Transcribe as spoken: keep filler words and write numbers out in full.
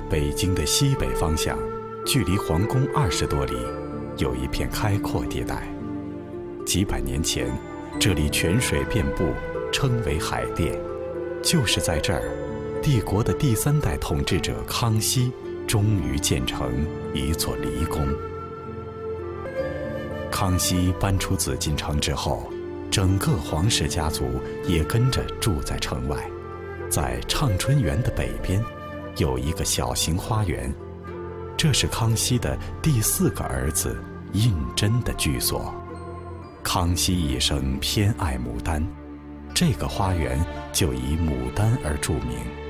北京的西北方向，距离皇宫二十多里，有一片开阔地带。几百年前，这里泉水遍布，称为海淀。就是在这儿，帝国的第三代统治者康熙终于建成一座离宫。康熙搬出紫禁城之后，整个皇室家族也跟着住在城外。在畅春园的北边，有一个小型花园，这是康熙的第四个儿子胤禛的居所。康熙一生偏爱牡丹，这个花园就以牡丹而著名。